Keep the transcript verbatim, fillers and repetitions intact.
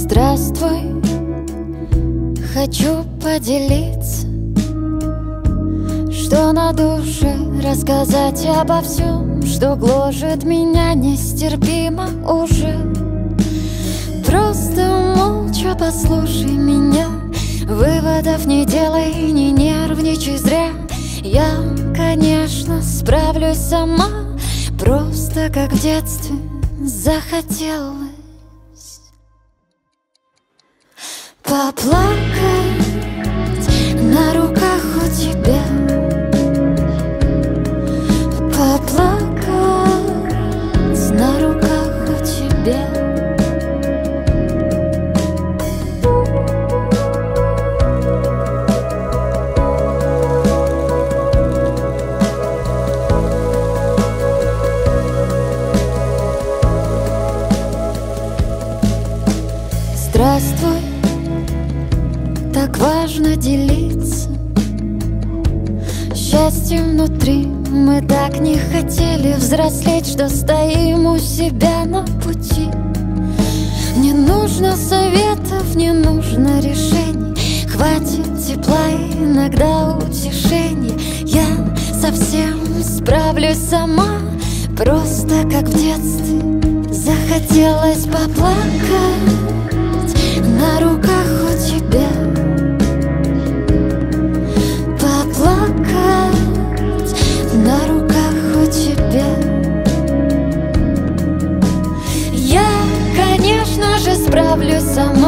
Здравствуй, хочу поделиться, что на душе, рассказать обо всем, что гложет меня нестерпимо уже. Просто молча послушай меня, выводов не делай, не нервничай зря. Я, конечно, справлюсь сама, просто как в детстве захотелось поплакать на руках у тебя, поплакать на руках у тебя. Здравствуй, так важно делиться счастьем внутри. Мы так не хотели взрослеть, что стоим у себя на пути. Не нужно советов, не нужно решений, хватит тепла и иногда утешения. Я совсем справлюсь сама, просто как в детстве захотелось поплакать на руках у тебя, поплакать на руках у тебя. Я, конечно же, справлюсь сама,